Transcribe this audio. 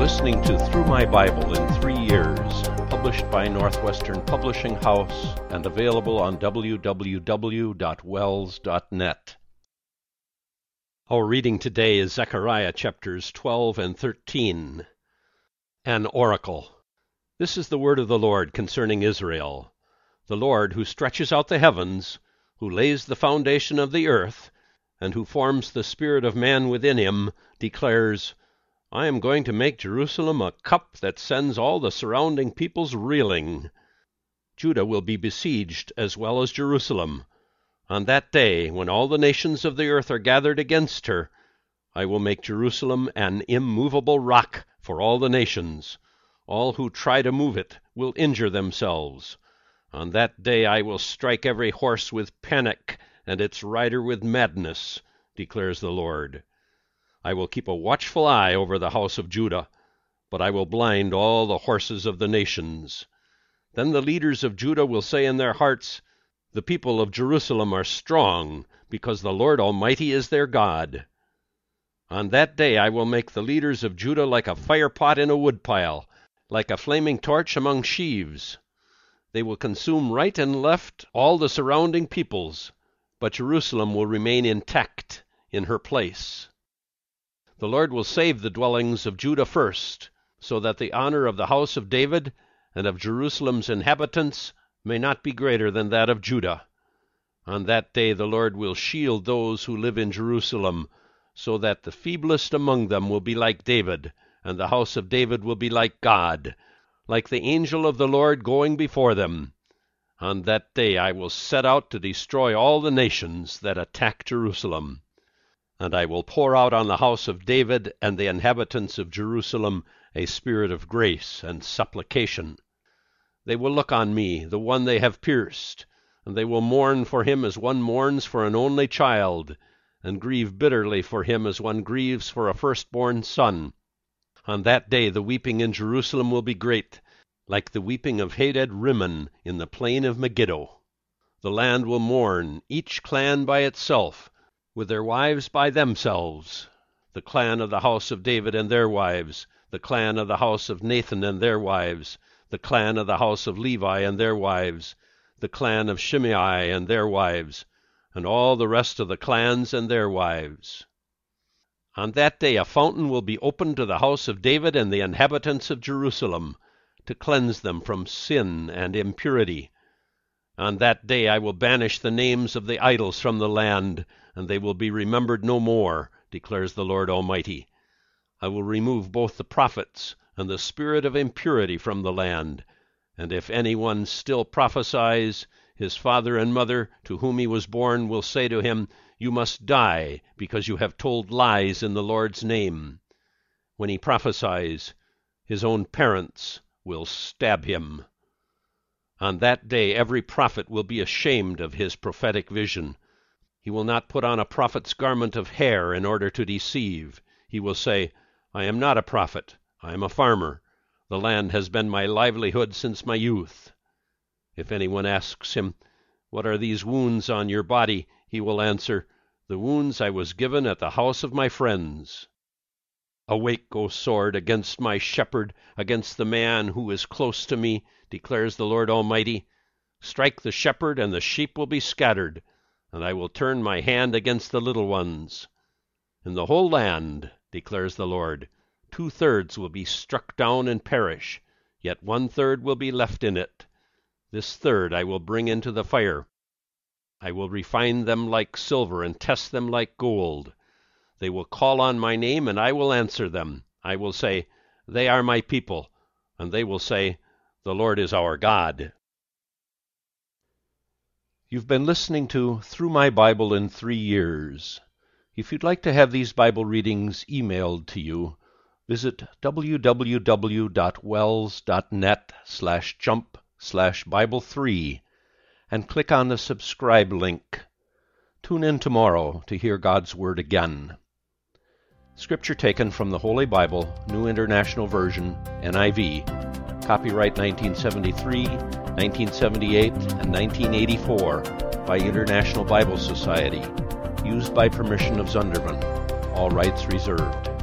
listening to Through My Bible in 3 Years, published by Northwestern Publishing House and available on www.wells.net. Our reading today is Zechariah chapters 12 and 13. An oracle. This is the word of the Lord concerning Israel. The Lord, who stretches out the heavens, who lays the foundation of the earth, and who forms the spirit of man within him, declares, I am going to make Jerusalem a cup that sends all the surrounding peoples reeling. Judah will be besieged as well as Jerusalem. On that day, when all the nations of the earth are gathered against her, I will make Jerusalem an immovable rock for all the nations. All who try to move it will injure themselves. On that day I will strike every horse with panic, and its rider with madness, declares the Lord. I will keep a watchful eye over the house of Judah, but I will blind all the horses of the nations. Then the leaders of Judah will say in their hearts, The people of Jerusalem are strong, because the Lord Almighty is their God. On that day I will make the leaders of Judah like a firepot in a woodpile, like a flaming torch among sheaves. They will consume right and left all the surrounding peoples, but Jerusalem will remain intact in her place. The Lord will save the dwellings of Judah first, so that the honor of the house of David and of Jerusalem's inhabitants may not be greater than that of Judah. On that day the Lord will shield those who live in Jerusalem, so that the feeblest among them will be like David, and the house of David will be like God, like the angel of the Lord going before them. On that day I will set out to destroy all the nations that attack Jerusalem. And I will pour out on the house of David and the inhabitants of Jerusalem a spirit of grace and supplication. They will look on me, the one they have pierced, and they will mourn for him as one mourns for an only child, and grieve bitterly for him as one grieves for a firstborn son. On that day the weeping in Jerusalem will be great, like the weeping of Hadad Rimmon in the plain of Megiddo. The land will mourn, each clan by itself, with their wives by themselves, the clan of the house of David and their wives, the clan of the house of Nathan and their wives, the clan of the house of Levi and their wives, the clan of Shimei and their wives, and all the rest of the clans and their wives. On that day a fountain will be opened to the house of David and the inhabitants of Jerusalem, to cleanse them from sin and impurity. On that day I will banish the names of the idols from the land, and they will be remembered no more, declares the Lord Almighty. I will remove both the prophets and the spirit of impurity from the land, and if anyone still prophesies, his father and mother, to whom he was born, will say to him, You must die, because you have told lies in the Lord's name. When he prophesies, his own parents will stab him. On that day every prophet will be ashamed of his prophetic vision. He will not put on a prophet's garment of hair in order to deceive. He will say, I am not a prophet, I am a farmer. The land has been my livelihood since my youth. If anyone asks him, What are these wounds on your body? He will answer, The wounds I was given at the house of my friends. Awake, O sword, against my shepherd, against the man who is close to me, declares the Lord Almighty. Strike the shepherd, and the sheep will be scattered, and I will turn my hand against the little ones. In the whole land, declares the Lord, 2/3 will be struck down and perish, yet 1/3 will be left in it. This third I will bring into the fire. I will refine them like silver and test them like gold. They will call on my name, and I will answer them. I will say, They are my people, and they will say, The Lord is our God. You've been listening to Through My Bible in 3 Years. If you'd like to have these Bible readings emailed to you, visit www.wells.net/jump/Bible3 and click on the subscribe link. Tune in tomorrow to hear God's Word again. Scripture taken from the Holy Bible, New International Version, NIV, copyright 1973, 1978, and 1984 by International Bible Society, used by permission of Zunderman. All rights reserved.